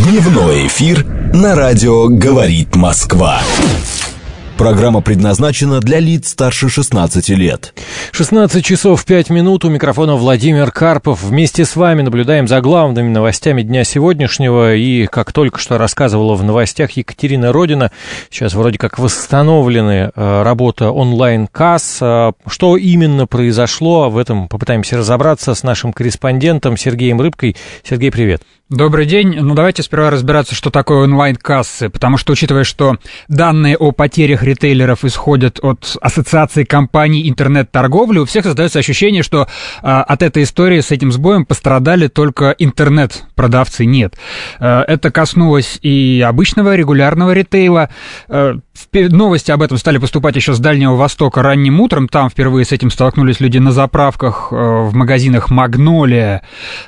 Дневной эфир на радио «Говорит Москва». Программа предназначена для лиц старше 16 лет. 16 часов 5 минут. У микрофона Владимир Карпов. Вместе с вами наблюдаем за главными новостями дня сегодняшнего. И, как только что рассказывала в новостях Екатерина Родина, сейчас вроде как восстановлены работа онлайн-касс. Что именно произошло, в этом попытаемся разобраться с нашим корреспондентом Сергеем Рыбкой. Сергей, привет. Добрый день. Давайте сперва разбираться, что такое онлайн-кассы, потому что, учитывая, что данные о потерях ритейлеров исходят от Ассоциации компаний интернет-торговли, у всех создается ощущение, что от этой истории с этим сбоем пострадали только интернет-продавцы. Нет. Это коснулось и обычного регулярного ритейла. Новости об этом стали поступать еще с Дальнего Востока ранним утром. Там впервые с этим столкнулись люди на заправках, в магазинах «Магнолия».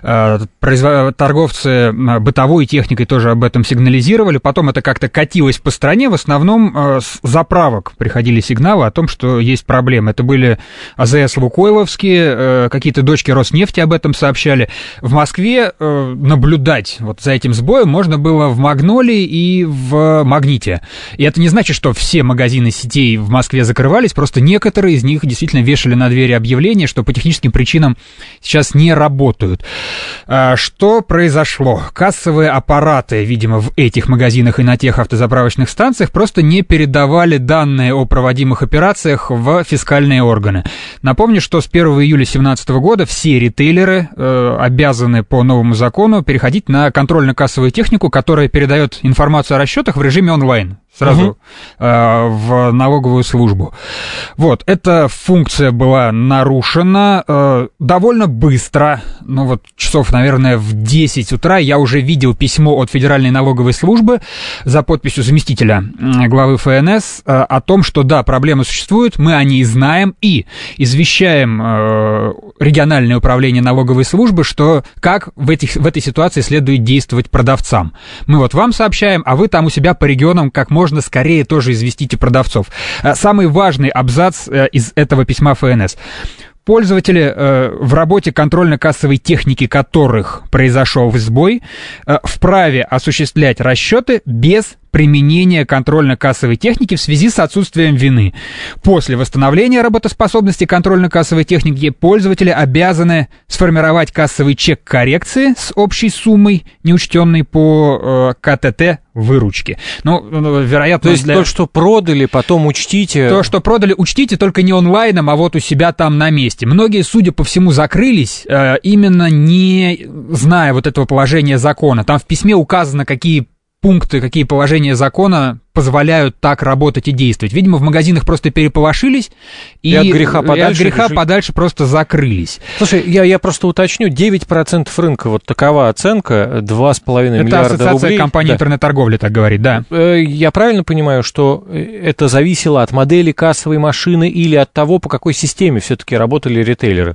Торговцы бытовой техникой тоже об этом сигнализировали. Потом это как-то катилось по стране. В основном с заправок приходили сигналы о том, что есть проблемы. Это были АЗС Лукойловские, какие-то дочки Роснефти об этом сообщали. В Москве наблюдать вот за этим сбоем можно было в «Магнолии» и в «Магните». И это не значит, что все магазины сетей в Москве закрывались, просто некоторые из них действительно вешали на двери объявления, что по техническим причинам сейчас не работают. Что произошло? Кассовые аппараты, видимо, в этих магазинах и на тех автозаправочных станциях просто не передавали данные о проводимых операциях в фискальные органы. Напомню, что с 1 июля 2017 года все ритейлеры обязаны по новому закону переходить на контрольно-кассовую технику, которая передает информацию о расчетах в режиме онлайн. Сразу в налоговую службу. Вот, эта функция была нарушена довольно быстро, ну вот часов, наверное, в 10 утра я уже видел письмо от Федеральной налоговой службы за подписью заместителя главы ФНС о том, что да, проблемы существуют, мы о ней знаем и извещаем региональное управление налоговой службы, что как в этой ситуации следует действовать продавцам. Мы вот вам сообщаем, а вы там у себя по регионам как можно скорее тоже известите продавцов. Самый важный абзац из этого письма ФНС. Пользователи, в работе контрольно-кассовой техники которых произошел сбой, вправе осуществлять расчеты без применения контрольно-кассовой техники в связи с отсутствием вины. После восстановления работоспособности контрольно-кассовой техники пользователи обязаны сформировать кассовый чек коррекции с общей суммой, неучтенной по КТТ выручки. Ну, вероятно, то есть то, что продали, потом учтите. То, что продали, учтите, только не онлайном, а вот у себя там на месте. Многие, судя по всему, закрылись, именно не зная вот этого положения закона. Там в письме указано, какие пункты, какие положения закона позволяют так работать и действовать. Видимо, в магазинах просто переполошились и от греха подальше просто закрылись. Слушай, я просто уточню, 9% рынка, вот такова оценка, 2,5 миллиарда рублей. Это Ассоциация компаний интернет-торговли так говорит, да. Я правильно понимаю, что это зависело от модели кассовой машины или от того, по какой системе все-таки работали ритейлеры?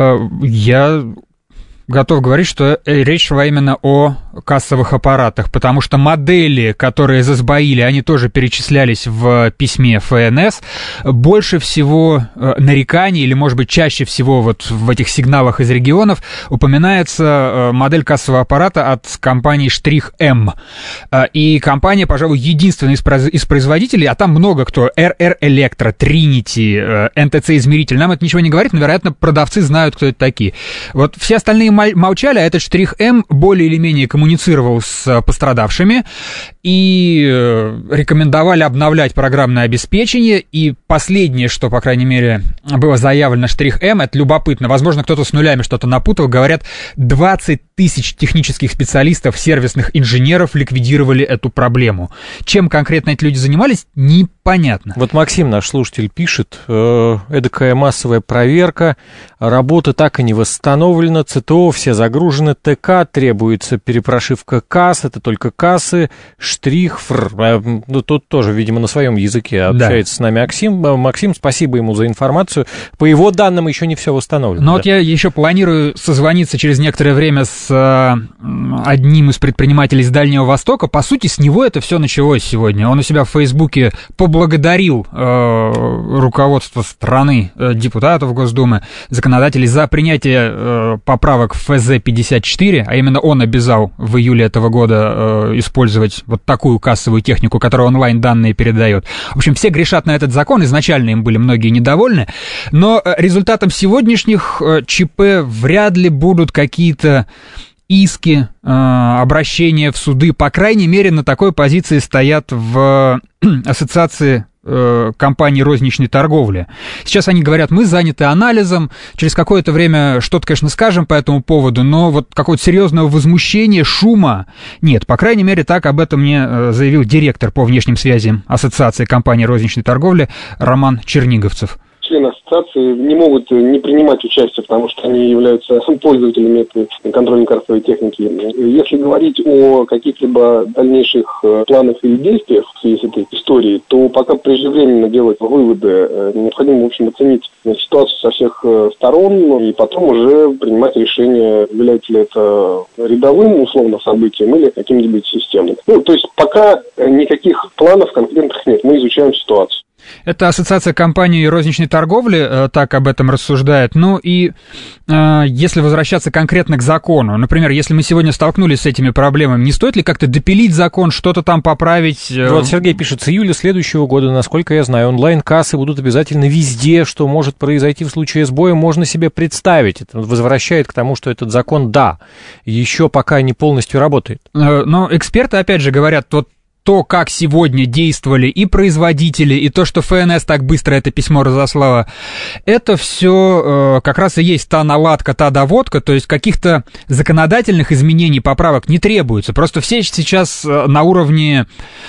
Я готов говорить, что речь шла именно о кассовых аппаратах, потому что модели, которые засбоили, они тоже перечислялись в письме ФНС. Больше всего нареканий, или, может быть, чаще всего вот в этих сигналах из регионов упоминается модель кассового аппарата от компании «Штрих М». И компания, пожалуй, единственная из производителей, а там много кто, РР Электро, Тринити, НТЦ Измеритель. Нам это ничего не говорит, но, вероятно, продавцы знают, кто это такие. Вот все остальные молчали, а этот «Штрих М» более или менее коммуницировал с пострадавшими и рекомендовали обновлять программное обеспечение. И последнее, что, по крайней мере, было заявлено «Штрих М», это любопытно. Возможно, кто-то с нулями что-то напутал. Говорят, 20 тысяч технических специалистов, сервисных инженеров ликвидировали эту проблему. Чем конкретно эти люди занимались, непонятно. Вот Максим, наш слушатель, пишет, эдакая массовая проверка, работа так и не восстановлена, ЦТО все загружены, ТК, требуется перепрошивка касс, это только кассы, штрих, ну, тут тоже, видимо, на своем языке общается с нами Максим, спасибо ему за информацию. По его данным, еще не все восстановлено. Но вот я еще планирую созвониться через некоторое время с одним из предпринимателей с Дальнего Востока. По сути, с него это все началось сегодня. Он у себя в Фейсбуке поблагодарил руководство страны, депутатов Госдумы, законодателей за принятие поправок как ФЗ-54, а именно он обязал в июле этого года использовать вот такую кассовую технику, которая онлайн-данные передает. В общем, все грешат на этот закон, изначально им были многие недовольны, но результатом сегодняшних ЧП вряд ли будут какие-то иски, обращения в суды. По крайней мере, на такой позиции стоят в ассоциации компаний розничной торговли. Сейчас они говорят, мы заняты анализом, через какое-то время что-то, конечно, скажем по этому поводу, но вот какого-то серьезного возмущения, шума нет. По крайней мере, так об этом мне заявил директор по внешним связям ассоциации компаний розничной торговли Роман Черниговцев. Члены ассоциации не могут не принимать участие, потому что они являются пользователями этой контрольно-кассовой техники. Если говорить о каких-либо дальнейших планах или действиях в связи с этой историей, то пока преждевременно делать выводы. Необходимо, в общем, оценить ситуацию со всех сторон и потом уже принимать решение, является ли это рядовым, условно, событием или каким-нибудь системным. То есть пока никаких планов конкретных нет. Мы изучаем ситуацию. Это ассоциация компаний розничной торговли так об этом рассуждает. Ну и если возвращаться конкретно к закону, например, если мы сегодня столкнулись с этими проблемами, не стоит ли как-то допилить закон, что-то там поправить? Вот Сергей пишет, с июля следующего года, насколько я знаю, онлайн-кассы будут обязательно везде, что может произойти в случае сбоя, можно себе представить. Это возвращает к тому, что этот закон, да, еще пока не полностью работает. Но эксперты, опять же, говорят, вот то, как сегодня действовали и производители, и то, что ФНС так быстро это письмо разослало, это все как раз и есть та наладка, та доводка, то есть каких-то законодательных изменений, поправок не требуется. Просто все сейчас на уровне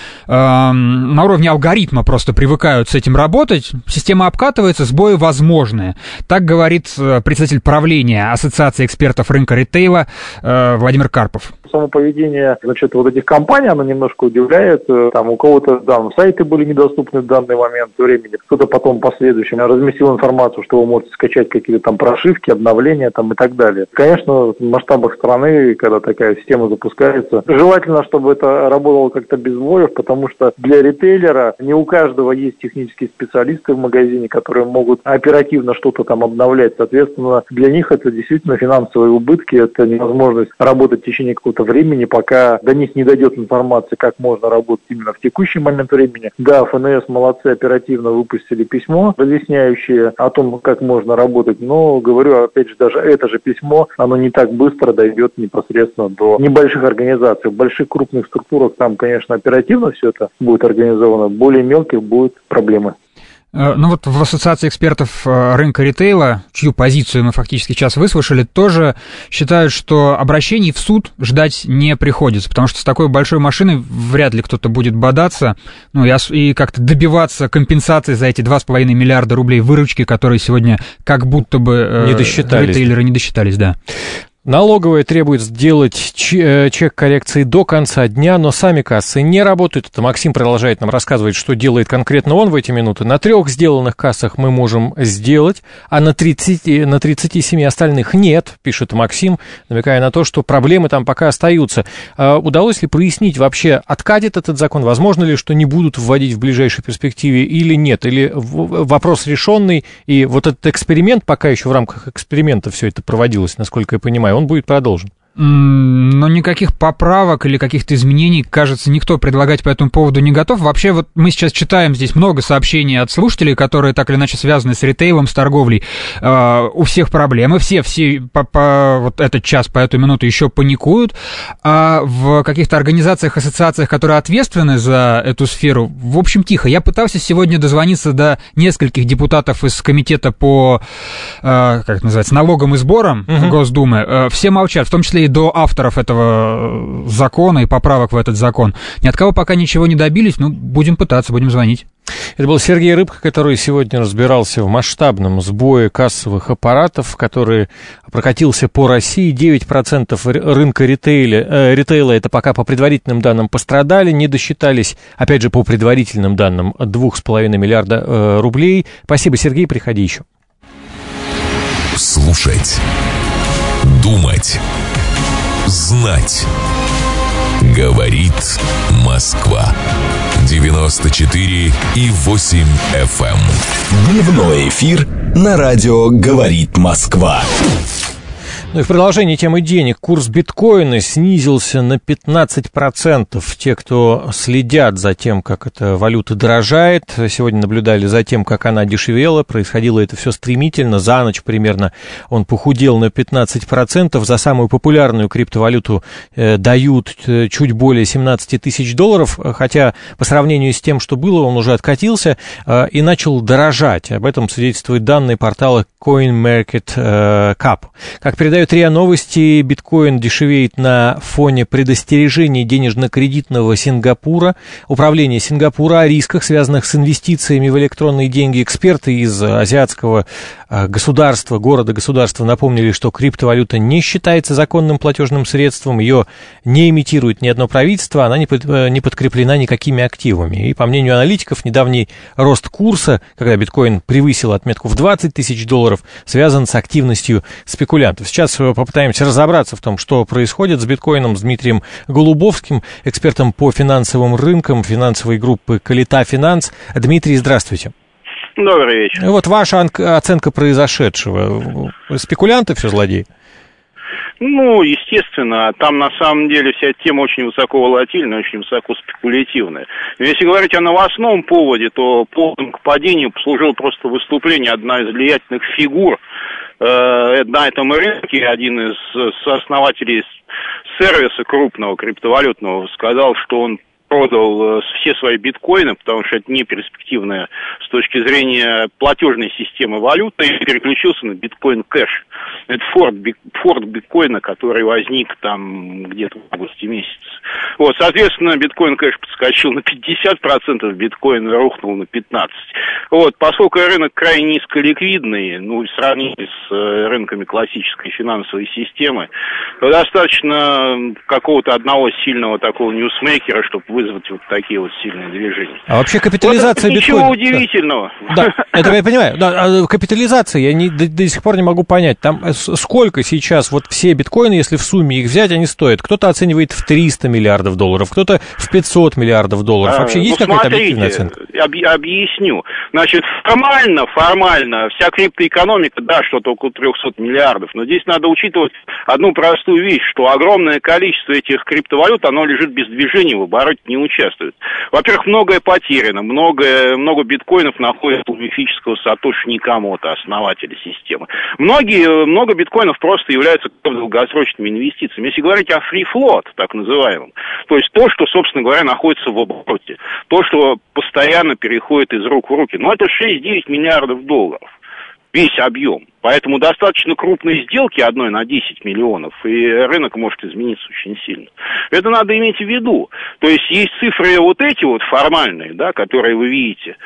алгоритма просто привыкают с этим работать, система обкатывается, сбои возможны. Так говорит председатель правления Ассоциации экспертов рынка ритейла Владимир Карпов. Само поведение, вот этих компаний, оно немножко удивляет. Там у кого-то сайты были недоступны в данный момент времени, кто-то потом в последующем разместил информацию, что вы можете скачать какие-то там прошивки, обновления там и так далее. Конечно, в масштабах страны, когда такая система запускается, желательно, чтобы это работало как-то без сбоев, потому что для ритейлера не у каждого есть технические специалисты в магазине, которые могут оперативно что-то там обновлять. Соответственно, для них это действительно финансовые убытки, это невозможность работать в течение какого-то времени, пока до них не дойдет информация, как можно работать именно в текущий момент времени. Да, ФНС молодцы, оперативно выпустили письмо, разъясняющее о том, как можно работать, но, говорю, опять же, даже это же письмо, оно не так быстро дойдет непосредственно до небольших организаций. В больших крупных структурах там, конечно, оперативно все это будет организовано, в более мелких будут проблемы. Ну вот в Ассоциации экспертов рынка ритейла, чью позицию мы фактически сейчас выслушали, тоже считают, что обращений в суд ждать не приходится, потому что с такой большой машиной вряд ли кто-то будет бодаться, и как-то добиваться компенсации за эти 2,5 миллиарда рублей выручки, которые сегодня как будто бы ритейлеры не досчитались, да. Налоговая требует сделать чек коррекции до конца дня, но сами кассы не работают. Это Максим продолжает нам рассказывать, что делает конкретно он в эти минуты. На 3 сделанных кассах мы можем сделать, а на 37 остальных нет, пишет Максим, намекая на то, что проблемы там пока остаются. Удалось ли прояснить вообще, откатит этот закон? Возможно ли, что не будут вводить в ближайшей перспективе или нет? Или вопрос решенный, и вот этот эксперимент, пока еще в рамках эксперимента все это проводилось, насколько я понимаю, он будет продолжен. Но никаких поправок или каких-то изменений, кажется, никто предлагать по этому поводу не готов. Вообще, вот мы сейчас читаем здесь много сообщений от слушателей, которые так или иначе связаны с ритейлом, с торговлей. У всех проблемы, все по вот этот час, по эту минуту еще паникуют. А в каких-то организациях, ассоциациях, которые ответственны за эту сферу, в общем, тихо. Я пытался сегодня дозвониться до нескольких депутатов из комитета по, как это называется, налогам и сборам Госдумы. Все молчат, в том числе и до авторов этого закона и поправок в этот закон. Ни от кого пока ничего не добились, будем пытаться, будем звонить. Это был Сергей Рыбка, который сегодня разбирался в масштабном сбое кассовых аппаратов, который прокатился по России. 9% рынка ритейла, это пока по предварительным данным пострадали, не досчитались, опять же, по предварительным данным, 2,5 миллиарда рублей. Спасибо, Сергей, приходи еще. Слушать, думать, знать. Говорит Москва. 94,8 FM. Дневной эфир на радио «Говорит Москва». Ну и в продолжении темы денег, курс биткоина снизился на 15%. Те, кто следят за тем, как эта валюта дорожает, сегодня наблюдали за тем, как она дешевела. Происходило это все стремительно. За ночь примерно он похудел на 15%. За самую популярную криптовалюту дают чуть более 17 тысяч долларов, хотя по сравнению с тем, что было, он уже откатился и начал дорожать. Об этом свидетельствуют данные портала CoinMarketCap. Как передает РИА Новости, биткоин дешевеет на фоне предостережений денежно-кредитного Сингапура, управления Сингапура о рисках, связанных с инвестициями в электронные деньги. Эксперты из азиатского города-государства напомнили, что криптовалюта не считается законным платежным средством, ее не имитирует ни одно правительство, она не подкреплена никакими активами. И, по мнению аналитиков, недавний рост курса, когда биткоин превысил отметку в 20 тысяч долларов, связан с активностью спекулянтов. Сейчас попытаемся разобраться в том, что происходит с биткоином, с Дмитрием Голубовским, экспертом по финансовым рынкам финансовой группы «Калита Финанс». Дмитрий, здравствуйте. Добрый вечер. Вот ваша оценка произошедшего. Спекулянты все злодеи? Ну, естественно, там на самом деле вся тема очень высоко волатильная, очень высоко спекулятивная. Если говорить о новостном поводе, то поводом к падению послужило просто выступление одной из влиятельных фигур на этом рынке. Один из сооснователей сервиса крупного криптовалютного сказал, что он продал все свои биткоины, потому что это не перспективная с точки зрения платежной системы валюты, и переключился на биткоин кэш. Это форк биткоина, который возник там где-то в августе месяце. Вот, соответственно, биткоин кэш подскочил на 50%, биткоин рухнул на 15%. Вот, поскольку рынок крайне низколиквидный, ну, в сравнении с рынками классической финансовой системы, то достаточно какого-то одного сильного такого ньюсмейкера, чтобы вызвать вот такие вот сильные движения. А вообще капитализация вот биткоина... Ничего удивительного. Да, это я понимаю. Да, капитализация, я до сих пор не могу понять. Там сколько сейчас вот все биткоины, если в сумме их взять, они стоят? Кто-то оценивает в 300 миллиардов долларов, кто-то в 500 миллиардов долларов. Вообще есть какая-то объективная оценка? Объясню. Значит, формально, вся криптоэкономика, да, что-то около 300 миллиардов. Но здесь надо учитывать одну простую вещь, что огромное количество этих криптовалют, оно лежит без движения, в обороте не участвует. Во-первых, многое потеряно, много биткоинов находится у мифического Сатоши Накамото, основателя системы. Много биткоинов просто являются долгосрочными инвестициями. Если говорить о free float, так называемом, то есть то, что, собственно говоря, находится в обороте, то, что постоянно переходит из рук в руки, ну, это 6-9 миллиардов долларов. Весь объем. Поэтому достаточно крупные сделки, одной на 10 миллионов, и рынок может измениться очень сильно. Это надо иметь в виду. То есть есть цифры вот эти вот формальные, да, которые вы видите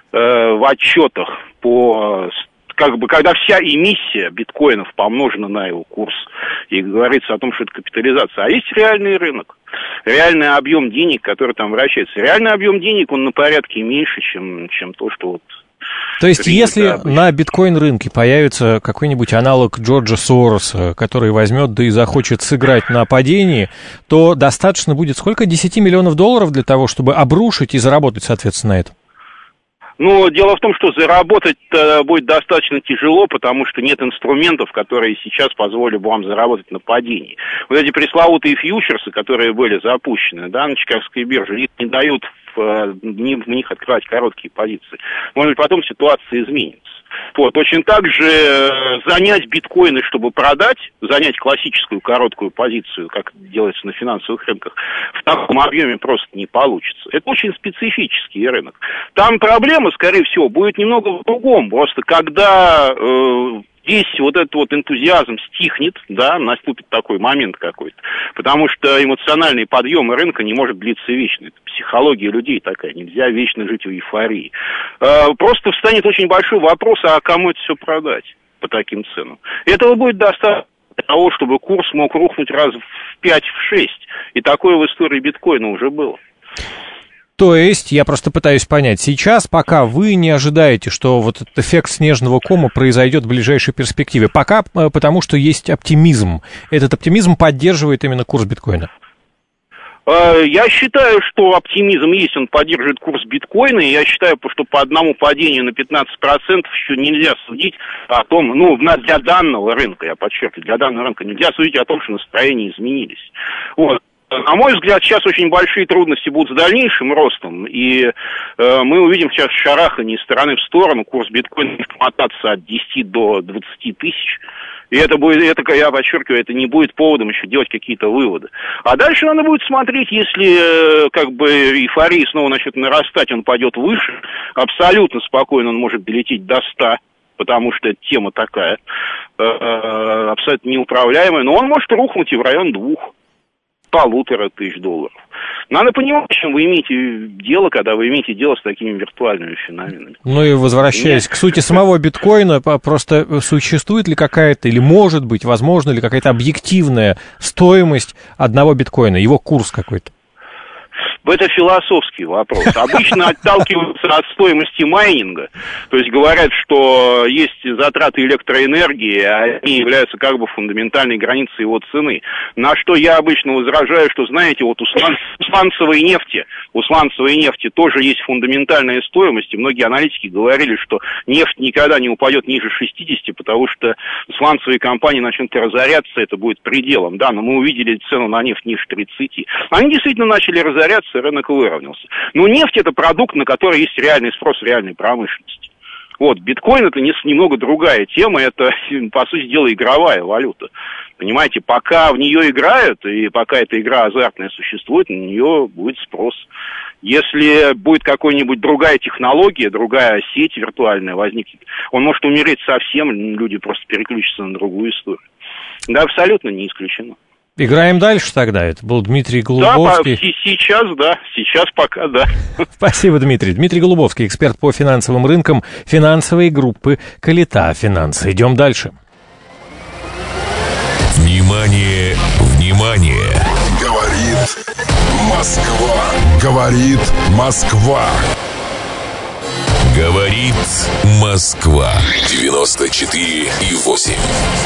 в отчетах по... Как бы, когда вся эмиссия биткоинов помножена на его курс, и говорится о том, что это капитализация. А есть реальный рынок, реальный объем денег, который там вращается. Реальный объем денег, он на порядке меньше, чем то, что вот... То есть, если на биткоин-рынке появится какой-нибудь аналог Джорджа Сороса, который возьмет, да и захочет сыграть на падении, то достаточно будет сколько? 10 миллионов долларов для того, чтобы обрушить и заработать, соответственно, на этом? Ну, дело в том, что заработать будет достаточно тяжело, потому что нет инструментов, которые сейчас позволят бы вам заработать на падении. Вот эти пресловутые фьючерсы, которые были запущены, да, на Чикагской бирже, их не дают в них открывать короткие позиции. Может быть, потом ситуация изменится. Вот, точно так же занять биткоины, чтобы продать, занять классическую короткую позицию, как делается на финансовых рынках, в таком объеме просто не получится. Это очень специфический рынок. Там проблема, скорее всего, будет немного в другом. Просто когда здесь вот этот вот энтузиазм стихнет, да, наступит такой момент какой-то, потому что эмоциональный подъем рынка не может длиться вечно. Это психология людей такая, нельзя вечно жить в эйфории. Просто встанет очень большой вопрос, а кому это все продать по таким ценам. Этого будет достаточно для того, чтобы курс мог рухнуть раз в 5-6, и такое в истории биткоина уже было. То есть, я просто пытаюсь понять, сейчас, пока вы не ожидаете, что вот этот эффект снежного кома произойдет в ближайшей перспективе, пока потому что есть оптимизм. Этот оптимизм поддерживает именно курс биткоина. Я считаю, что оптимизм есть, он поддерживает курс биткоина, и я считаю, что по одному падению на 15% еще нельзя судить о том, для данного рынка, я подчеркиваю, для данного рынка нельзя судить о том, что настроения изменились. Вот. На мой взгляд, сейчас очень большие трудности будут с дальнейшим ростом, и мы увидим сейчас шарахание из стороны в сторону, курс биткоина будет мотаться от 10 до 20 тысяч. И это будет, я подчеркиваю, это не будет поводом еще делать какие-то выводы. А дальше надо будет смотреть, если эйфория снова начнет нарастать, он пойдет выше, абсолютно спокойно он может долететь до 100, потому что эта тема такая, абсолютно неуправляемая, но он может рухнуть и в район 2500 долларов. Надо понимать, с чем вы имеете дело, когда вы имеете дело с такими виртуальными феноменами. Ну и возвращаясь к сути самого биткоина, просто существует ли какая-то, или может быть, возможно ли какая-то объективная стоимость одного биткоина, его курс какой-то? Это философский вопрос. Обычно отталкиваются от стоимости майнинга. То есть говорят, что есть затраты электроэнергии, а они являются фундаментальной границей его цены. На что я обычно возражаю, что, знаете, вот у сланцевой нефти тоже есть фундаментальная стоимость. И многие аналитики говорили, что нефть никогда не упадет ниже 60, потому что сланцевые компании начнут разоряться, это будет пределом. Да, но мы увидели цену на нефть ниже 30. Они действительно начали разоряться, рынок выровнялся. Но нефть — это продукт, на который есть реальный спрос в реальной промышленности. Вот, биткоин — это немного другая тема, это, по сути дела, игровая валюта. Понимаете, пока в нее играют, и пока эта игра азартная существует, на нее будет спрос. Если будет какая-нибудь другая технология, другая сеть виртуальная возникнет, он может умереть совсем, люди просто переключатся на другую историю. Да, абсолютно не исключено. Играем дальше тогда. Это был Дмитрий Голубовский. Да, сейчас пока, да. Спасибо, Дмитрий. Дмитрий Голубовский, эксперт по финансовым рынкам финансовой группы «Калита Финансы». Идем дальше. Внимание, внимание! Говорит Москва. Говорит Москва. Говорит Москва. 94,8.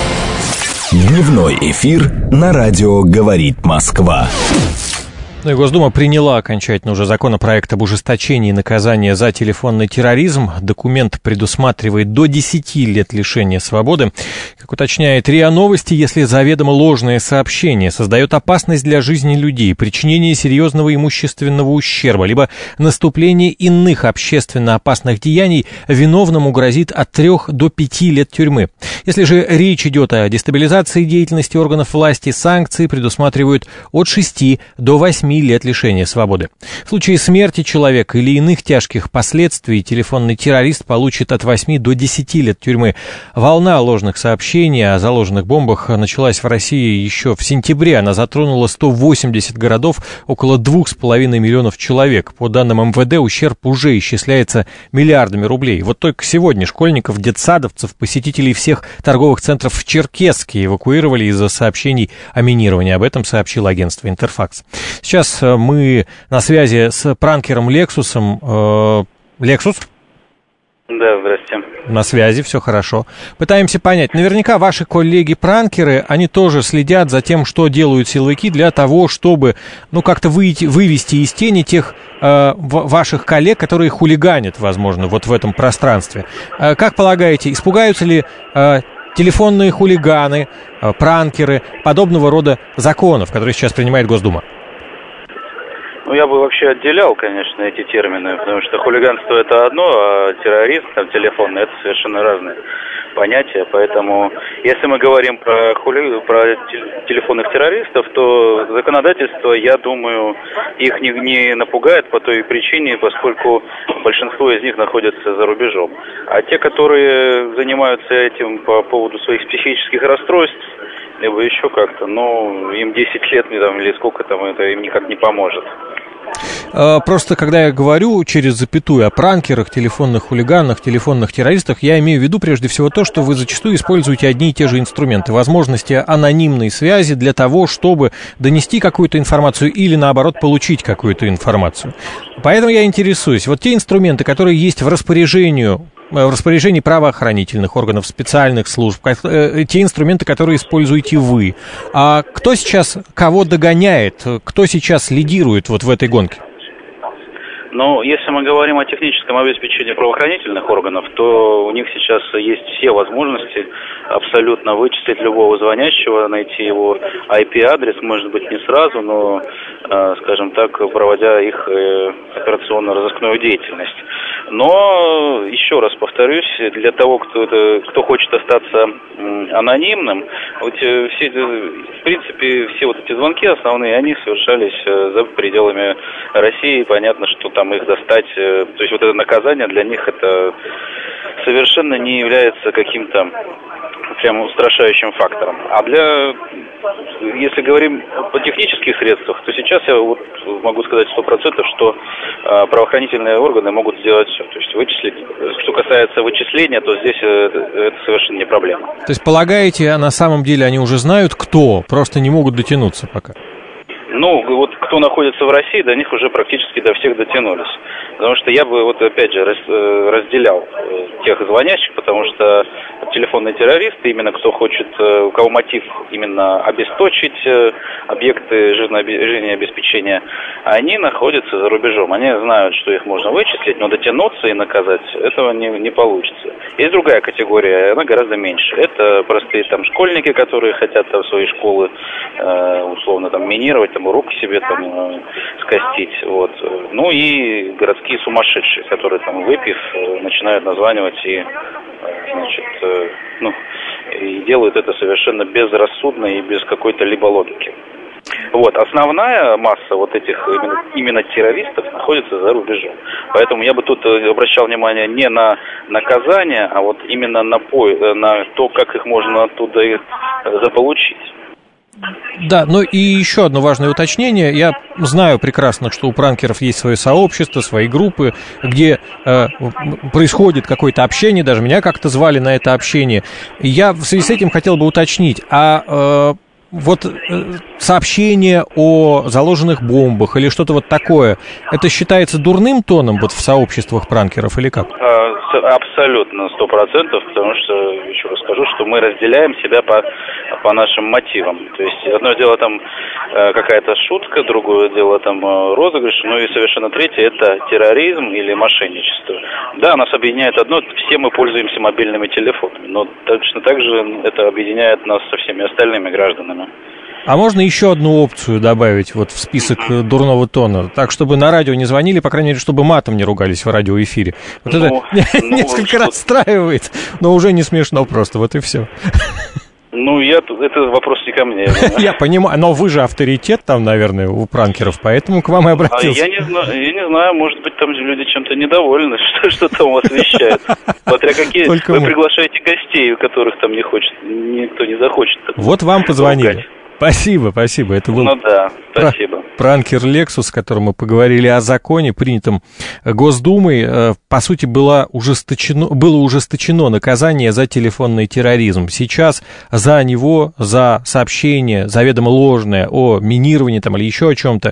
Дневной эфир на радио «Говорит Москва». Ну и Госдума приняла окончательно уже законопроект об ужесточении наказания за телефонный терроризм. Документ предусматривает до 10 лет лишения свободы. Как уточняет РИА Новости, если заведомо ложное сообщение создает опасность для жизни людей, причинение серьезного имущественного ущерба, либо наступление иных общественно опасных деяний, виновному грозит от 3 до 5 лет тюрьмы. Если же речь идет о дестабилизации деятельности органов власти, санкции предусматривают от 6 до 8 лет лишения свободы. В случае смерти человека или иных тяжких последствий телефонный террорист получит от 8 до 10 лет тюрьмы. Волна ложных сообщений о заложенных бомбах началась в России еще в сентябре. Она затронула 180 городов, около 2,5 миллионов человек. По данным МВД, ущерб уже исчисляется миллиардами рублей. Вот только сегодня школьников, детсадовцев, посетителей всех торговых центров в Черкесске эвакуировали из-за сообщений о минировании. Об этом сообщило агентство «Интерфакс». Сейчас мы на связи с пранкером Лексусом. Лексус? Да, здрасте. На связи, все хорошо. Пытаемся понять. Наверняка ваши коллеги-пранкеры, они тоже следят за тем, что делают силовики для того, чтобы, как-то вывести из тени тех ваших коллег, которые хулиганят, возможно, вот в этом пространстве. Как полагаете, испугаются ли телефонные хулиганы, пранкеры подобного рода законов, которые сейчас принимает Госдума? Я бы вообще отделял, конечно, эти термины, потому что хулиганство — это одно, а терроризм, телефонный — это совершенно разные понятия. Поэтому, если мы говорим про телефонных террористов, то законодательство, я думаю, их не напугает по той причине, поскольку большинство из них находятся за рубежом. А те, которые занимаются этим по поводу своих психических расстройств, либо еще как-то, им 10 лет или сколько там, это им никак не поможет. Просто когда я говорю через запятую о пранкерах, телефонных хулиганах, телефонных террористах, я имею в виду прежде всего то, что вы зачастую используете одни и те же инструменты, возможности анонимной связи для того, чтобы донести какую-то информацию или, наоборот, получить какую-то информацию. Поэтому я интересуюсь, вот те инструменты, которые есть в распоряжении в распоряжении правоохранительных органов, специальных служб, те инструменты, которые используете вы. А кто сейчас кого догоняет, кто сейчас лидирует вот в этой гонке? Но если мы говорим о техническом обеспечении правоохранительных органов, то у них сейчас есть все возможности абсолютно вычислить любого звонящего, найти его IP-адрес, может быть, не сразу, но, скажем так, проводя их операционно-розыскную деятельность. Но, еще раз повторюсь, для того, кто хочет остаться анонимным, в принципе, все вот эти звонки основные, они совершались за пределами России. Понятно, что там их достать, то есть вот это наказание для них это совершенно не является каким-то прям устрашающим фактором. А если говорим о технических средствах, то сейчас я вот могу сказать 100%, что правоохранительные органы могут сделать все. То есть вычислить. Что касается вычисления, то здесь это совершенно не проблема. То есть полагаете, на самом деле они уже знают, кто, просто не могут дотянуться пока? Ну, вот кто находится в России, до них уже практически до всех дотянулись. Потому что я бы, вот опять же, разделял тех звонящих, потому что телефонные террористы, именно кто хочет, у кого мотив именно обесточить объекты жизнеобеспечения, они находятся за рубежом. Они знают, что их можно вычислить, но дотянуться и наказать этого не получится. Есть другая категория, она гораздо меньше. Это простые там школьники, которые хотят там свои школы условно там минировать, там руки себе там скостить. Вот. Ну и городские сумасшедшие, которые там выпив, начинают названивать и, значит, и делают это совершенно безрассудно и без какой-то либо логики. Вот, основная масса вот этих именно террористов находится за рубежом. Поэтому я бы тут обращал внимание не на наказание, а вот именно на то, как их можно оттуда заполучить. Да, ну и еще одно важное уточнение. Я знаю прекрасно, что у пранкеров есть свое сообщество, свои группы, где происходит какое-то общение, даже меня как-то звали на это общение. И я в связи с этим хотел бы уточнить, вот сообщение о заложенных бомбах или что-то вот такое, это считается дурным тоном вот в сообществах пранкеров или как? Абсолютно, 100%, потому что, еще раз скажу, что мы разделяем себя по нашим мотивам. То есть одно дело там какая-то шутка, другое дело там розыгрыш, ну и совершенно третье это терроризм или мошенничество. Да, нас объединяет одно, все мы пользуемся мобильными телефонами, но точно так же это объединяет нас со всеми остальными гражданами. А можно еще одну опцию добавить вот в список дурного тона, так, чтобы на радио не звонили, по крайней мере, чтобы матом не ругались в радиоэфире. Вот это несколько расстраивает, но уже не смешно просто, вот и все. Ну, это вопрос не ко мне. Я понимаю, но вы же авторитет там, наверное, у пранкеров, поэтому к вам и обратился. Я не знаю, может быть, там люди чем-то недовольны, что там вас вещают. Смотря какие вы приглашаете гостей, у которых там никто не захочет. Вот вам позвонили. Спасибо. Это был спасибо. Пранкер Лексус, с которым мы поговорили о законе, принятом Госдумой. По сути, было ужесточено наказание за телефонный терроризм. Сейчас за него, за сообщение заведомо ложное о минировании там, или еще о чем-то,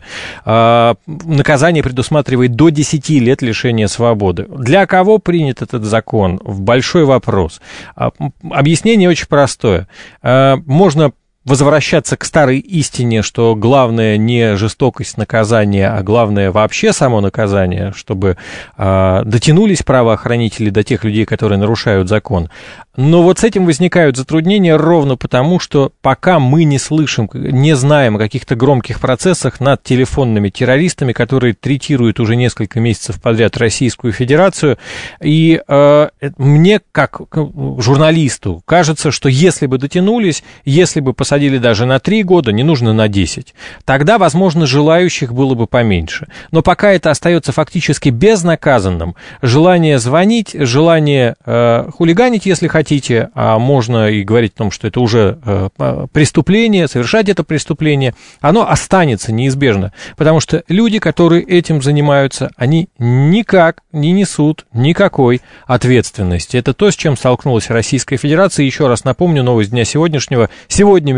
наказание предусматривает до 10 лет лишения свободы. Для кого принят этот закон? Большой вопрос. Объяснение очень простое. Можно возвращаться к старой истине, что главное не жестокость наказания, а главное вообще само наказание, чтобы дотянулись правоохранители до тех людей, которые нарушают закон. Но вот с этим возникают затруднения ровно потому, что пока мы не слышим, не знаем о каких-то громких процессах над телефонными террористами, которые третируют уже несколько месяцев подряд Российскую Федерацию. И мне, как журналисту, кажется, что если бы дотянулись, если бы посадили даже на 3 года, не нужно на 10. Тогда, возможно, желающих было бы поменьше. Но пока это остается фактически безнаказанным, желание звонить, желание хулиганить, если хотите, а можно и говорить о том, что это уже преступление, совершать это преступление, оно останется неизбежно. Потому что люди, которые этим занимаются, они никак не несут никакой ответственности. Это то, с чем столкнулась Российская Федерация. Еще раз напомню, новость дня сегодняшнего. Сегодня министр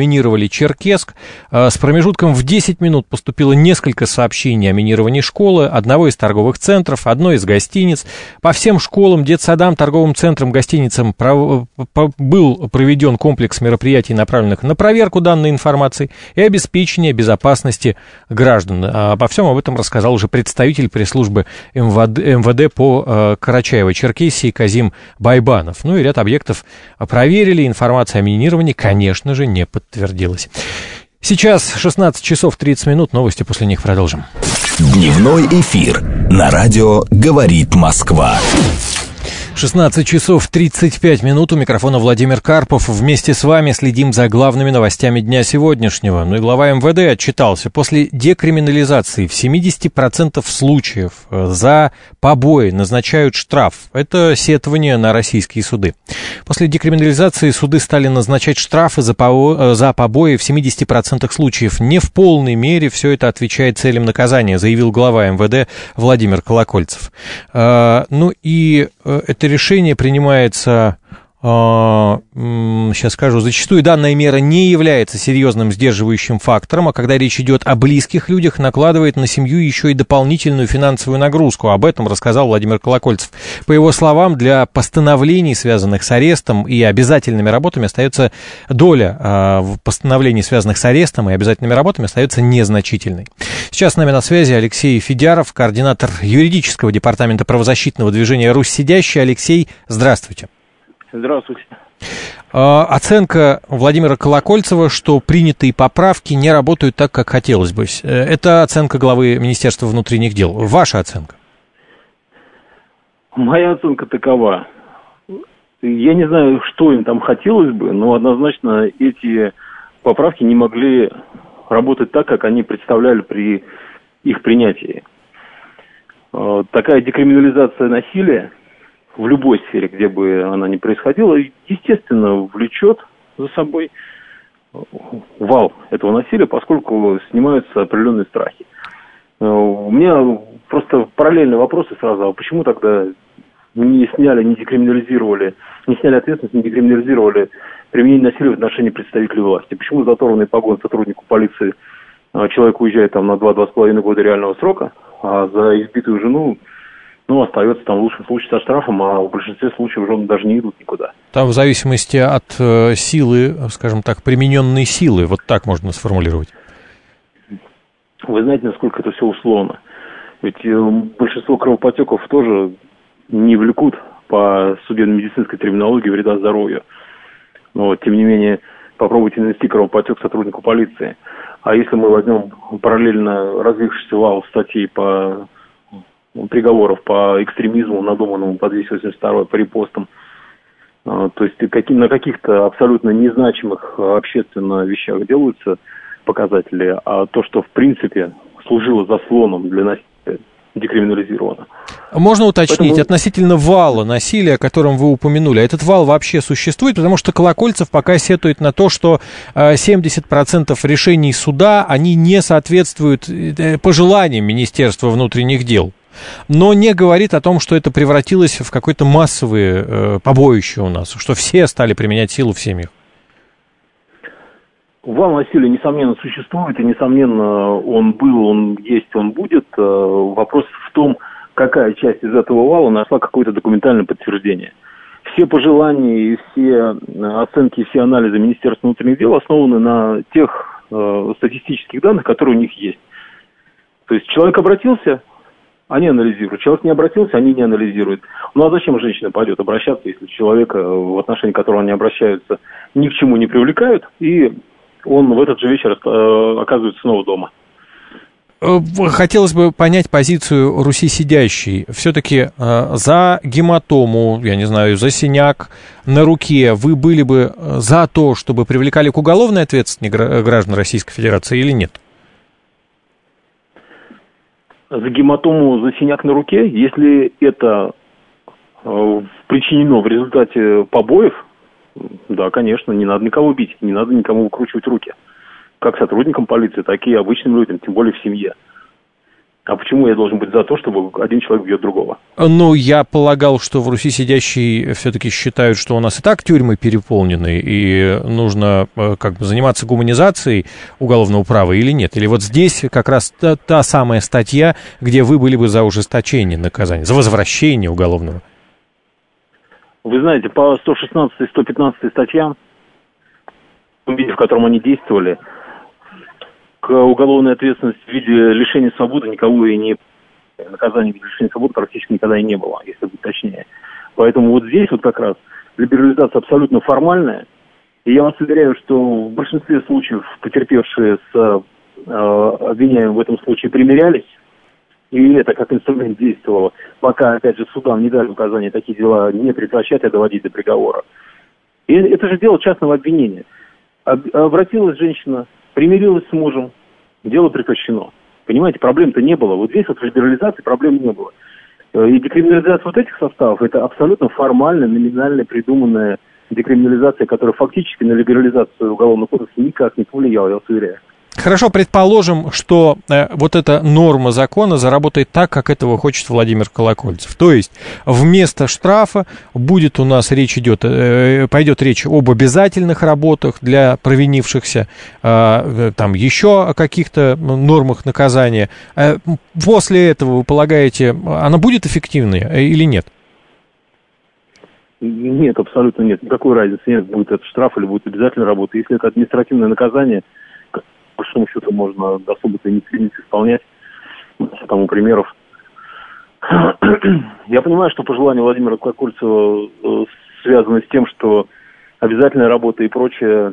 минировали Черкесск. С промежутком в 10 минут поступило несколько сообщений о минировании школы, одного из торговых центров, одной из гостиниц. По всем школам, детсадам, торговым центрам, гостиницам был проведен комплекс мероприятий, направленных на проверку данной информации и обеспечение безопасности граждан. Обо всем об этом рассказал уже представитель пресс-службы МВД по Карачаево-Черкесии Казим Байбанов. Ну и ряд объектов проверили, информация о минировании, конечно же, не подтвердилась. Сейчас 16 часов 30 минут, новости, после них продолжим. Дневной эфир на радио «Говорит Москва». 16 часов 35 минут, у микрофона Владимир Карпов. Вместе с вами следим за главными новостями дня сегодняшнего. Ну и глава МВД отчитался. После декриминализации в 70% случаев за побои назначают штраф. Это сетование на российские суды. После декриминализации суды стали назначать штрафы за побои в 70% случаев. Не в полной мере все это отвечает целям наказания, заявил глава МВД Владимир Колокольцев. Ну и это решение принимается, сейчас скажу, зачастую данная мера не является серьезным сдерживающим фактором, а когда речь идет о близких людях, накладывает на семью еще и дополнительную финансовую нагрузку. Об этом рассказал Владимир Колокольцев. По его словам, для постановлений, связанных с арестом и обязательными работами, остается доля постановлений, связанных с арестом и обязательными работами, остается незначительной. Сейчас с нами на связи Алексей Федяров, координатор юридического департамента правозащитного движения «Русь сидящая». Алексей, здравствуйте. Здравствуйте. Оценка Владимира Колокольцева, что принятые поправки не работают так, как хотелось бы. Это оценка главы Министерства внутренних дел. Ваша оценка? Моя оценка такова. Я не знаю, что им там хотелось бы, но однозначно эти поправки не могли работать так, как они представляли при их принятии. Такая декриминализация насилия в любой сфере, где бы она ни происходила, естественно, влечет за собой вал этого насилия, поскольку снимаются определенные страхи. У меня просто параллельные вопросы сразу. А почему тогда не сняли, не декриминализировали, не сняли ответственность, не декриминализировали применение насилия в отношении представителей власти? Почему за оторванный погон сотруднику полиции человек уезжает там на 2-2,5 года реального срока, а за избитую жену остается там в лучшем случае со штрафом, а в большинстве случаев жены даже не идут никуда. Там в зависимости от силы, скажем так, примененной силы, вот так можно сформулировать. Вы знаете, насколько это все условно. Ведь большинство кровоподтеков тоже не влекут по судебно-медицинской терминологии вреда здоровью. Но, тем не менее, попробуйте нанести кровоподтек сотруднику полиции. А если мы возьмем параллельно развившийся вал статей по приговоров по экстремизму, надуманному по 282 по репостам, то есть на каких-то абсолютно незначимых общественно вещах делаются показатели, а то, что в принципе служило заслоном для насилия, декриминализировано. Можно уточнить, относительно вала насилия, о котором вы упомянули, этот вал вообще существует? Потому что Колокольцев пока сетует на то, что 70% решений суда, они не соответствуют пожеланиям Министерства внутренних дел, но не говорит о том, что это превратилось в какое-то массовое побоище у нас, что все стали применять силу в семьях. Вал насилия, несомненно, существует, и, несомненно, он был, он есть, он будет. Вопрос в том, какая часть из этого вала нашла какое-то документальное подтверждение. Все пожелания и все оценки, все анализы Министерства внутренних дел основаны на тех статистических данных, которые у них есть. То есть человек обратился, они анализируют. Человек не обратился, они не анализируют. Ну а зачем женщина пойдет обращаться, если человека, в отношении которого они обращаются, ни к чему не привлекают, и он в этот же вечер оказывается снова дома? Хотелось бы понять позицию Руси сидящей. Все-таки за гематому, я не знаю, за синяк на руке вы были бы за то, чтобы привлекали к уголовной ответственности граждан Российской Федерации или нет? За гематому, за синяк на руке, если это причинено в результате побоев, да, конечно, не надо никого бить, не надо никому выкручивать руки. Как сотрудникам полиции, так и обычным людям, тем более в семье. А почему я должен быть за то, чтобы один человек бьет другого? Ну, я полагал, что в Руси сидящие все-таки считают, что у нас и так тюрьмы переполнены, и нужно как бы заниматься гуманизацией уголовного права или нет? Или вот здесь как раз та самая статья, где вы были бы за ужесточение наказания, за возвращение уголовного? Вы знаете, по 116 и 115 статьям, в котором они действовали, к уголовной ответственности в виде лишения свободы никого и не... Наказания в виде лишения свободы практически никогда и не было, если быть точнее. Поэтому вот здесь вот как раз либерализация абсолютно формальная. И я вас уверяю, что в большинстве случаев потерпевшие с обвиняемым в этом случае примирялись. И это как инструмент действовало, пока, опять же, судам не дали указания такие дела не прекращать, а доводить до приговора. И это же дело частного обвинения. Обратилась женщина, примирилась с мужем, дело прекращено. Понимаете, проблем-то не было. Вот здесь вот в либерализации проблем не было. И декриминализация вот этих составов – это абсолютно формальная, номинальная, придуманная декриминализация, которая фактически на либерализацию уголовного кодекса никак не повлияла, я вас уверяю. Хорошо, предположим, что вот эта норма закона заработает так, как этого хочет Владимир Колокольцев. То есть вместо штрафа будет у нас пойдет речь об обязательных работах для провинившихся, там еще о каких-то нормах наказания. После этого, вы полагаете, она будет эффективной или нет? Нет, абсолютно нет. Никакой разницы нет, будет это штраф или будет обязательная работа. Если это административное наказание, по большому счету можно особо-то не исполнять, тому примеров. Я понимаю, что пожелания Владимира Колокольцева связаны с тем, что обязательная работа и прочие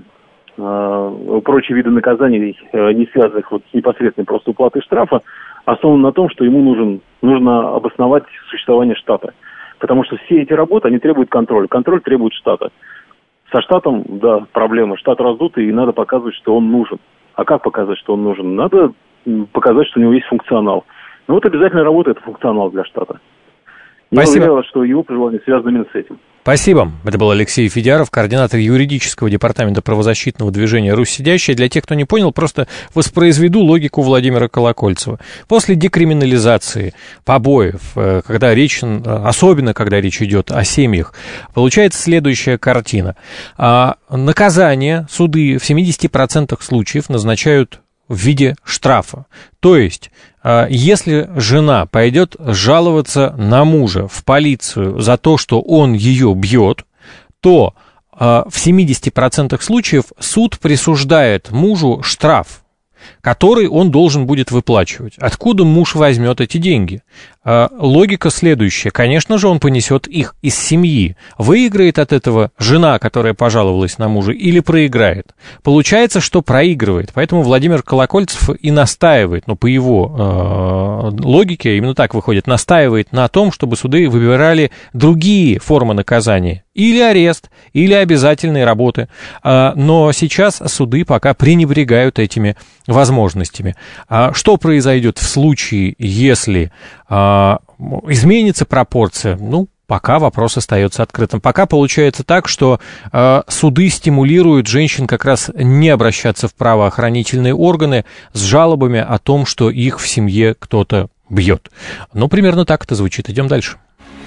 виды наказаний, не связанных вот с непосредственной просто уплатой штрафа, основаны на том, что ему нужно обосновать существование штата. Потому что все эти работы, они требуют контроля. Контроль требует штата. Со штатом, да, проблема. Штат раздутый, и надо показывать, что он нужен. А как показать, что он нужен? Надо показать, что у него есть функционал. Ну вот обязательно работа – это функционал для штата. Я уверен, что его пожелания связаны именно с этим. Спасибо. Это был Алексей Федяров, координатор юридического департамента правозащитного движения «Русь сидящая». Для тех, кто не понял, просто воспроизведу логику Владимира Колокольцева. После декриминализации побоев, особенно когда речь идет о семьях, получается следующая картина. Наказание суды в 70% случаев назначают в виде штрафа. То есть, если жена пойдет жаловаться на мужа в полицию за то, что он ее бьет, то в 70% случаев суд присуждает мужу штраф, который он должен будет выплачивать. Откуда муж возьмет эти деньги? Логика следующая. Конечно же, он понесет их из семьи. Выиграет от этого жена, которая пожаловалась на мужа, или проиграет? Получается, что проигрывает. Поэтому Владимир Колокольцев и настаивает, по его логике, именно так выходит, настаивает на том, чтобы суды выбирали другие формы наказания. Или арест, или обязательные работы. Но сейчас суды пока пренебрегают этими возможностями. Что произойдет в случае, если изменится пропорция? Пока вопрос остается открытым. Пока получается так, что суды стимулируют женщин как раз не обращаться в правоохранительные органы с жалобами о том, что их в семье кто-то бьет. Примерно так это звучит. Идем дальше.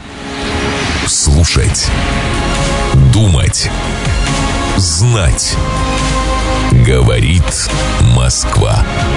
Слушать, думать, знать. Говорит Москва.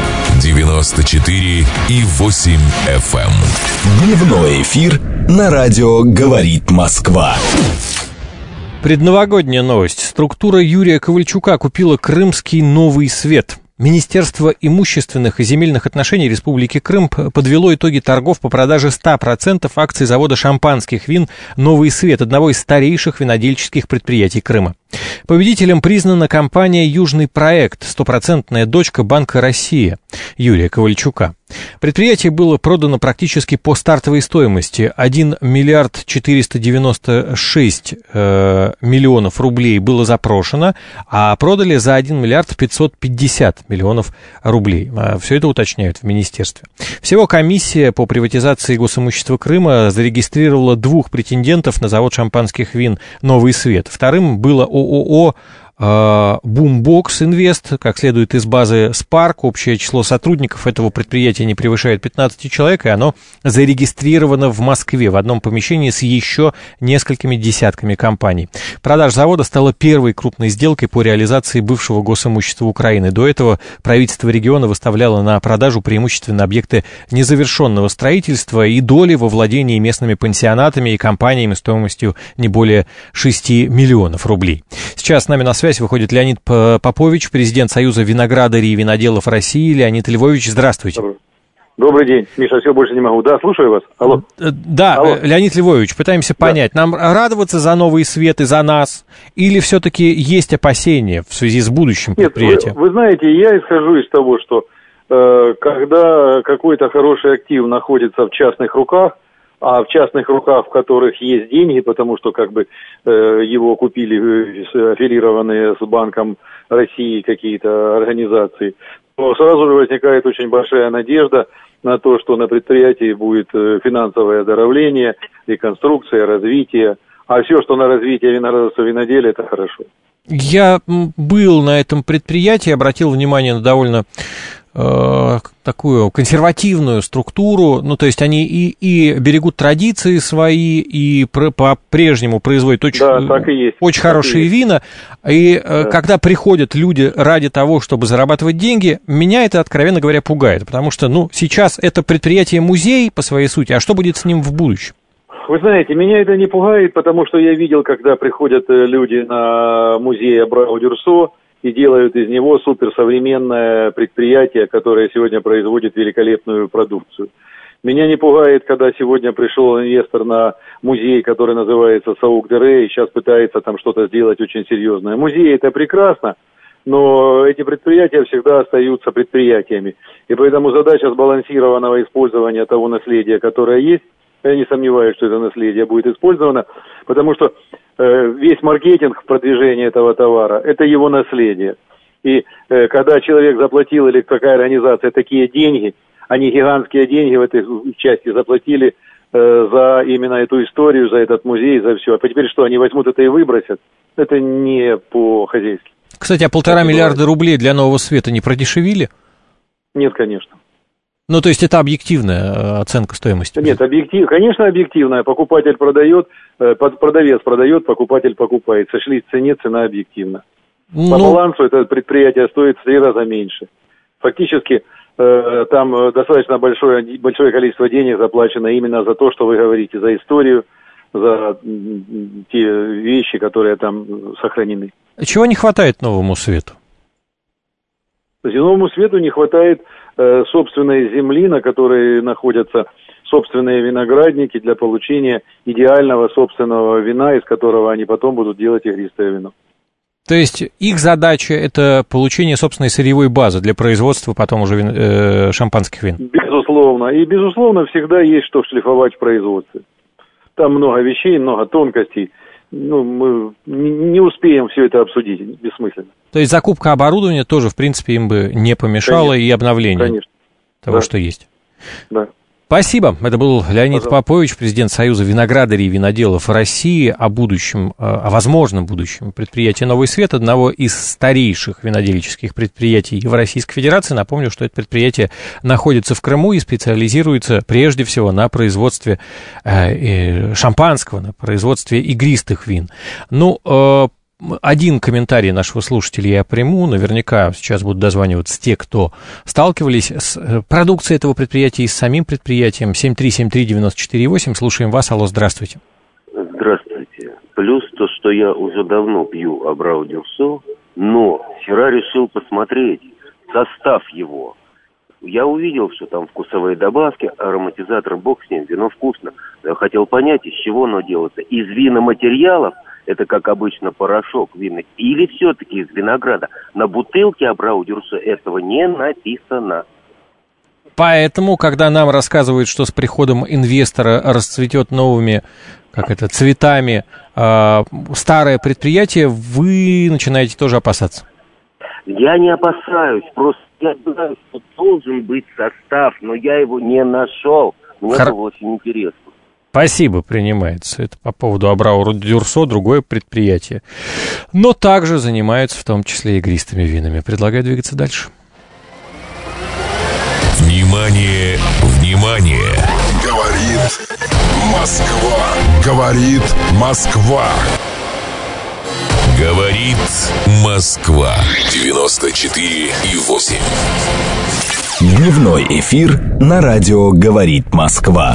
94,8 FM. Дневной эфир на радио «Говорит Москва». Предновогодняя новость. Структура Юрия Ковальчука купила крымский «Новый свет». Министерство имущественных и земельных отношений Республики Крым подвело итоги торгов по продаже 100% акций завода шампанских вин «Новый свет», одного из старейших винодельческих предприятий Крыма. Победителем признана компания «Южный проект», стопроцентная дочка Банка России Юрия Ковальчука. Предприятие было продано практически по стартовой стоимости. 1 миллиард 496 миллионов рублей было запрошено, а продали за 1 миллиард 550 миллионов рублей. Все это уточняют в министерстве. Всего комиссия по приватизации госимущества Крыма зарегистрировала 2 претендентов на завод шампанских вин «Новый свет». Вторым было ООО Boombox Invest, как следует из базы Spark. Общее число сотрудников этого предприятия не превышает 15 человек, и оно зарегистрировано в Москве в одном помещении с еще несколькими десятками компаний. Продажа завода стала первой крупной сделкой по реализации бывшего госимущества Украины. До этого правительство региона выставляло на продажу преимущественно объекты незавершенного строительства и доли во владении местными пансионатами и компаниями стоимостью не более 6 миллионов рублей. Сейчас с нами на связь выходит Леонид Попович, президент Союза виноградарей и виноделов России. Леонид Львович, здравствуйте. Добрый день, Миша, все, больше не могу. Да, слушаю вас. Алло. Да, Алло. Леонид Львович, пытаемся понять, нам радоваться за новый свет и за нас, или все-таки есть опасения в связи с будущим предприятием? Вы знаете, я исхожу из того, что когда какой-то хороший актив находится в частных руках, а в частных руках, в которых есть деньги, потому что как бы его купили аффилированные с Банком России какие-то организации, то сразу же возникает очень большая надежда на то, что на предприятии будет финансовое оздоровление, реконструкция, развитие. А все, что на развитие виноградарства, виноделия, это хорошо. Я был на этом предприятии, обратил внимание на довольно такую консервативную структуру, ну, то есть они и берегут традиции свои, и по-прежнему производят очень хорошие вина, и когда приходят люди ради того, чтобы зарабатывать деньги, меня это, откровенно говоря, пугает, потому что, ну, сейчас это предприятие-музей по своей сути, а что будет с ним в будущем? Вы знаете, меня это не пугает, потому что я видел, когда приходят люди на музей Абрау-Дюрсо, и делают из него суперсовременное предприятие, которое сегодня производит великолепную продукцию. Меня не пугает, когда сегодня пришел инвестор на музей, который называется Саук-де-Ре, и сейчас пытается там что-то сделать очень серьезное. Музей – это прекрасно, но эти предприятия всегда остаются предприятиями. И поэтому задача сбалансированного использования того наследия, которое есть, я не сомневаюсь, что это наследие будет использовано, потому что весь маркетинг в продвижении этого товара – это его наследие. И когда человек заплатил, или какая организация, такие деньги, они гигантские деньги в этой части заплатили за именно эту историю, за этот музей, за все. А теперь что, они возьмут это и выбросят? Это не по-хозяйски. Кстати, а 1,5 миллиарда рублей для Нового Света не продешевили? Нет, конечно. Ну, то есть это объективная оценка стоимости? Нет, конечно, объективная. Покупатель продает, продавец продает, покупатель покупает. Сошлись в цене, цена объективна. По балансу это предприятие стоит в 3 раза меньше. Фактически там достаточно большое количество денег заплачено именно за то, что вы говорите, за историю, за те вещи, которые там сохранены. Чего не хватает Новому Свету? Новому Свету не хватает собственной земли, на которой находятся собственные виноградники для получения идеального собственного вина, из которого они потом будут делать игристое вино. То есть их задача – это получение собственной сырьевой базы для производства потом уже шампанских вин? Безусловно. И, безусловно, всегда есть что шлифовать в производстве. Там много вещей, много тонкостей. Ну, мы не успеем все это обсудить, бессмысленно. То есть закупка оборудования тоже, в принципе, им бы не помешала, и обновление того, что есть. Да. Спасибо. Это был Леонид Попович, президент Союза виноградарей и виноделов России, о будущем, о возможном будущем предприятия «Новый свет», одного из старейших винодельческих предприятий в Российской Федерации. Напомню, что это предприятие находится в Крыму и специализируется прежде всего на производстве шампанского, на производстве игристых вин. Ну, один комментарий нашего слушателя я приму. Наверняка сейчас будут дозваниваться те, кто сталкивались с продукцией этого предприятия и с самим предприятием. 7373948. Слушаем вас. Алло, здравствуйте. Здравствуйте. Плюс то, что я уже давно пью Абрау-Дюрсо, но вчера решил посмотреть состав его. Я увидел, что там вкусовые добавки, ароматизатор, бог с ним, вино вкусно. Я хотел понять, из чего оно делается. Из виноматериалов, это как обычно порошок винный, или все-таки из винограда. На бутылке Абрау-Дюрсо этого не написано. Поэтому, когда нам рассказывают, что с приходом инвестора расцветет новыми, цветами старое предприятие, вы начинаете тоже опасаться? Я не опасаюсь, просто я знаю, что должен быть состав, но я его не нашел. Мне было очень интересно. Спасибо, принимается. Это по поводу Абрау Дюрсо, другое предприятие. Но также занимаются в том числе игристыми винами. Предлагаю двигаться дальше. Внимание, внимание! Говорит Москва. Говорит Москва. Говорит Москва. 94,8. Дневной эфир на радио «Говорит Москва».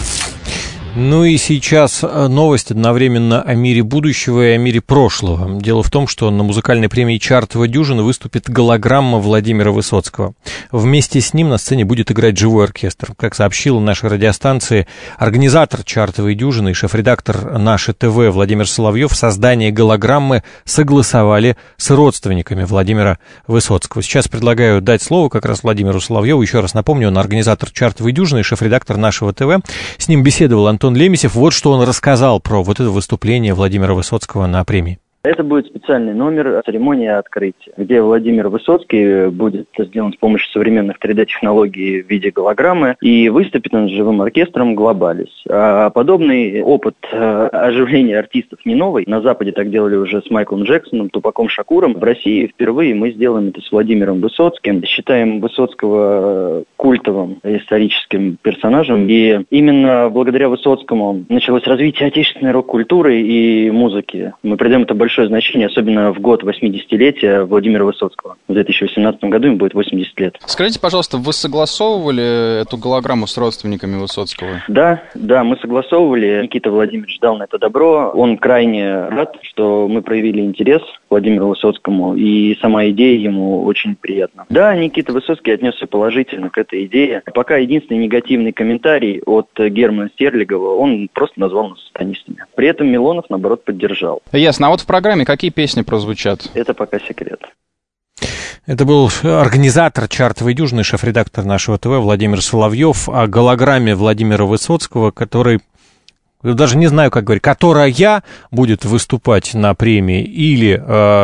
Ну и сейчас новость одновременно о мире будущего и о мире прошлого. Дело в том, что на музыкальной премии «Чартовая дюжина» выступит голограмма Владимира Высоцкого. Вместе с ним на сцене будет играть живой оркестр. Как сообщила наша радиостанция, организатор «Чартовой дюжины» и шеф-редактор «Наше ТВ» Владимир Соловьев создание голограммы согласовали с родственниками Владимира Высоцкого. Сейчас предлагаю дать слово как раз Владимиру Соловьеву. Еще раз напомню, он организатор «Чартовой дюжины» и шеф-редактор «Нашего ТВ». С ним беседовал Антон Лемесев. Вот что он рассказал про вот это выступление Владимира Высоцкого на премии. Это будет специальный номер церемонии открытия, где Владимир Высоцкий будет сделан с помощью современных 3D-технологий в виде голограммы, и выступит он с живым оркестром «Глобалис». А подобный опыт оживления артистов не новый. На Западе так делали уже с Майклом Джексоном, Тупаком Шакуром. В России впервые мы сделаем это с Владимиром Высоцким. Считаем Высоцкого культовым историческим персонажем, и именно благодаря Высоцкому началось развитие отечественной рок-культуры и музыки. Мы придаем это большое значение, особенно в год 80-летия Владимира Высоцкого. В 2018 году ему будет 80 лет. Скажите, пожалуйста, вы согласовывали эту голограмму с родственниками Высоцкого? Да, мы согласовывали. Никита Владимирович дал на это добро. Он крайне рад, что мы проявили интерес к Владимиру Высоцкому, и сама идея ему очень приятна. Да, Никита Высоцкий отнесся положительно к этой идее. Пока единственный негативный комментарий от Германа Стерлигова, он просто назвал нас сатанистами. При этом Милонов, наоборот, поддержал. Ясно. А вот в программе какие песни прозвучат? Это пока секрет. Это был организатор «Чартовой дюжины», шеф-редактор «Нашего ТВ» Владимир Соловьев о голограмме Владимира Высоцкого, который, даже не знаю, как говорить, которая будет выступать на премии или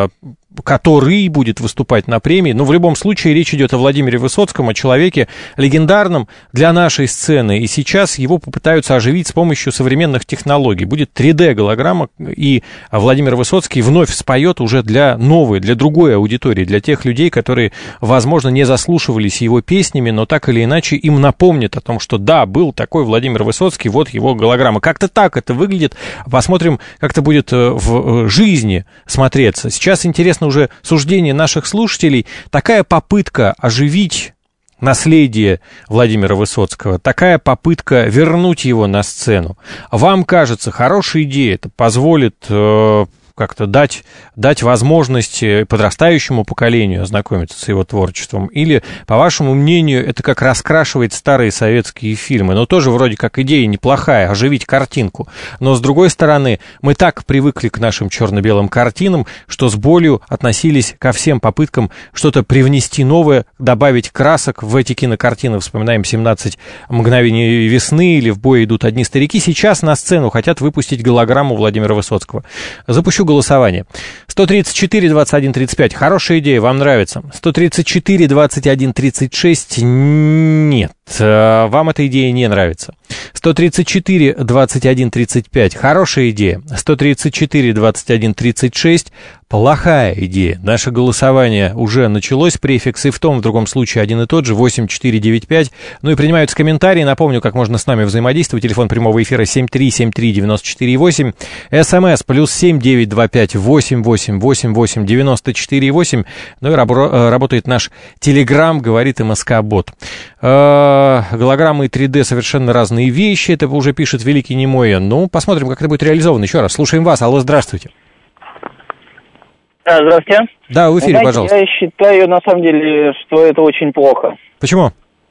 который будет выступать на премии. Но в любом случае речь идет о Владимире Высоцком, о человеке легендарном для нашей сцены. И сейчас его попытаются оживить с помощью современных технологий. Будет 3D-голограмма, и Владимир Высоцкий вновь споет уже для новой, для другой аудитории, для тех людей, которые, возможно, не заслушивались его песнями, но так или иначе им напомнят о том, что да, был такой Владимир Высоцкий, вот его голограмма. Как-то так это выглядит. Посмотрим, как это будет в жизни смотреться. Сейчас интересно уже суждение наших слушателей. Такая попытка оживить наследие Владимира Высоцкого, такая попытка вернуть его на сцену. Вам кажется, хорошая идея, это позволит как-то дать возможность подрастающему поколению ознакомиться с его творчеством? Или, по вашему мнению, это как раскрашивает старые советские фильмы? Но тоже вроде как идея неплохая, оживить картинку. Но, с другой стороны, мы так привыкли к нашим черно-белым картинам, что с болью относились ко всем попыткам что-то привнести новое, добавить красок в эти кинокартины. Вспоминаем «17 мгновений весны» или «В бой идут одни старики». Сейчас на сцену хотят выпустить голограмму Владимира Высоцкого. Запущу голосование. 134-21-35. Хорошая идея, вам нравится. 134-21-36. Нет, вам эта идея не нравится. 134-21-35. Хорошая идея. 134-21-36. Плохая идея. Наше голосование уже началось. Префикс и в том, в другом случае один и тот же. 8495. Ну и принимаются комментарии. Напомню, как можно с нами взаимодействовать. Телефон прямого эфира 7373948. СМС +7 925 8888 94,8. Ну и работает наш Телеграм, говорит МСК-бот. Голограммы и 3D совершенно разные вещи. Это уже пишет великий немой. Ну, посмотрим, как это будет реализовано. Еще раз, слушаем вас. Алло, здравствуйте. Здравствуйте. Да, в эфире, знаете, пожалуйста. Я считаю, на самом деле, что это очень плохо. Почему?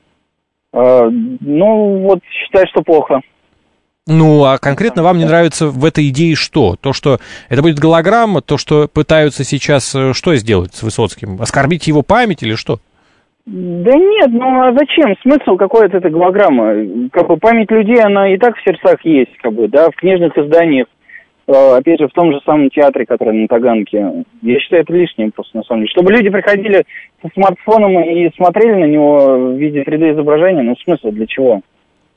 Считаю, что плохо. Ну, а конкретно вам не нравится в этой идее что? То, что это будет голограмма, то, что пытаются сейчас что сделать с Высоцким? Оскорбить его память или что? Да нет, а зачем? Смысл какой от этой голограммы? Память людей, она и так в сердцах есть, в книжных изданиях. Опять же, в том же самом театре, который на Таганке. Я считаю, это лишнее просто, на самом деле. Чтобы люди приходили со смартфоном и смотрели на него в виде 3D-изображения, смысл для чего?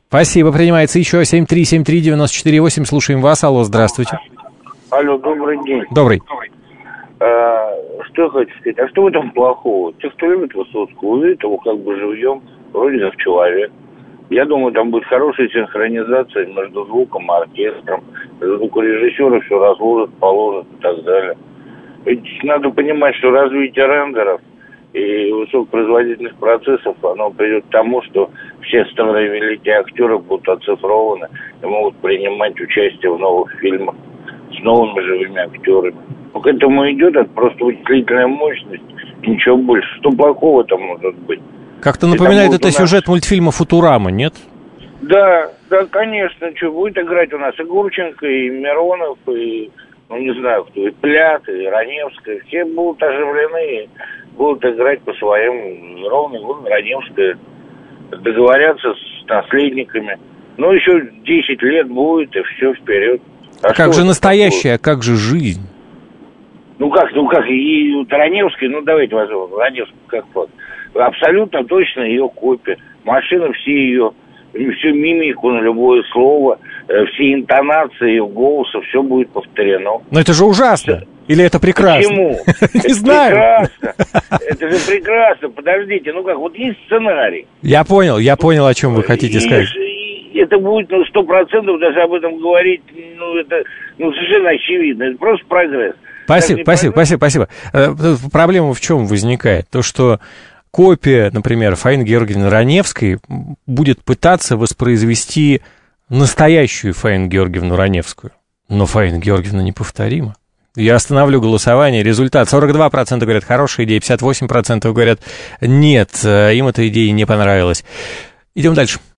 Спасибо, принимается еще 7373948. Слушаем вас. Алло, здравствуйте. Алло, добрый день. Добрый. Что я хочу сказать? А что в этом плохого? Те, кто любит Высоцкого, увидят его как бы живьем, вроде как человек. Я думаю, там будет хорошая синхронизация между звуком и оркестром. Звукорежиссеры все разложат, положат и так далее. Ведь надо понимать, что развитие рендеров и высокопроизводительных процессов, оно придет к тому, что все старые великие актеры будут оцифрованы и могут принимать участие в новых фильмах с новыми живыми актерами. Но к этому идет, это просто вычислительная мощность, ничего больше. Что плохого там может быть? Как-то напоминает это сюжет мультфильма «Футурама», нет? Да, конечно, что будет играть у нас и Гурченко, и Миронов, и, не знаю кто, и Плят, и Раневская. Все будут оживлены и будут играть по своим. Ровно Раневская договорятся с наследниками. Еще 10 лет будет, и все, вперед. А как же настоящая, а как же жизнь? Как, и Раневская, давайте возьмем Раневскую как факт. Абсолютно точно ее копия. Машина все ее, всю мимику на любое слово, все интонации ее голоса, все будет повторено. Но это же ужасно. Или это прекрасно? Почему? Не знаю. Это же прекрасно. Подождите, вот есть сценарий. Я понял, о чем вы хотите сказать. Это будет 100%, даже об этом говорить, это совершенно очевидно. Это просто прогресс. Спасибо. Проблема в чем возникает? То, что копия, например, Фаины Георгиевны Раневской будет пытаться воспроизвести настоящую Фаину Георгиевну Раневскую. Но Фаина Георгиевна неповторима. Я остановлю голосование. Результат: 42% говорят, хорошая идея, 58% говорят, нет, им эта идея не понравилась. Идем дальше.